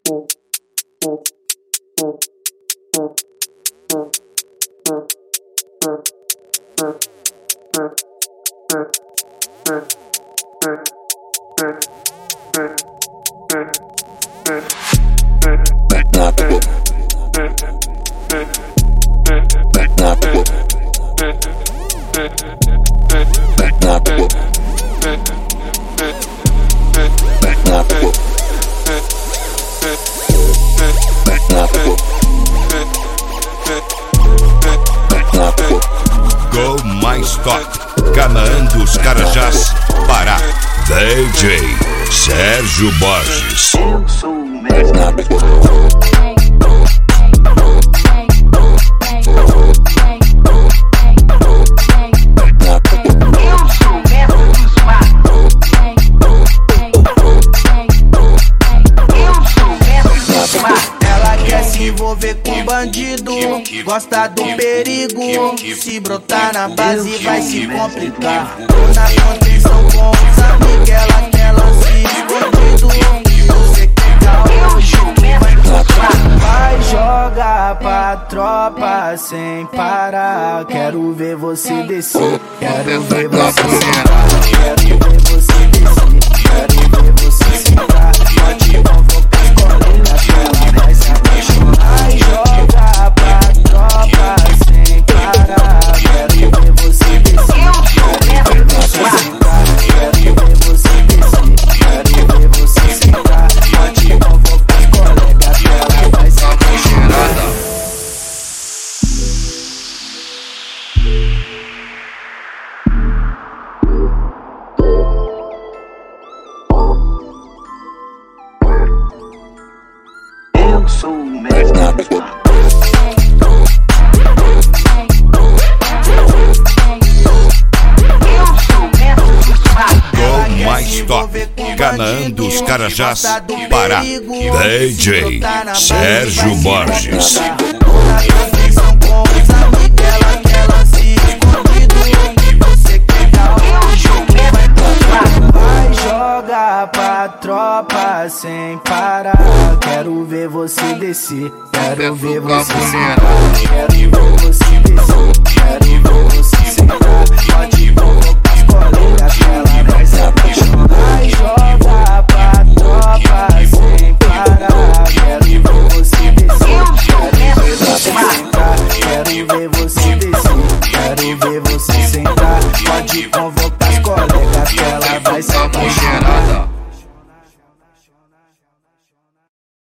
Go Mais Top, Canaã dos Carajás, Pará. DJ Sérgio Borges. Eu sou o mestre. Se envolver com bandido, gosta do perigo. Se brotar na base vai se complicar. Tô na contenção com os amigos, ela se escondido. Você que tá hoje, vai jogar pra tropa sem parar. Quero ver você descer, quero ver você sentar, quero ver você descer, quero ver você sentar. Pode convocar as colegas, ela vai se apaixonar. Vai jogar pra tropa sem parar. Quero ver você descer, quero ver você sentar, quero ver você descer, quero ver você sentar. Pode convocar as colegas, ela vai se apaixonar. Eu sou o mestre. Go Mais Top, Canaã dos Carajás, Pará. DJ Sérgio Borges. Vai jogar pra tropa sem parar. Quero ver você descer, quero ver você sentar, quero ver você descer, quero ver você sentar. Pode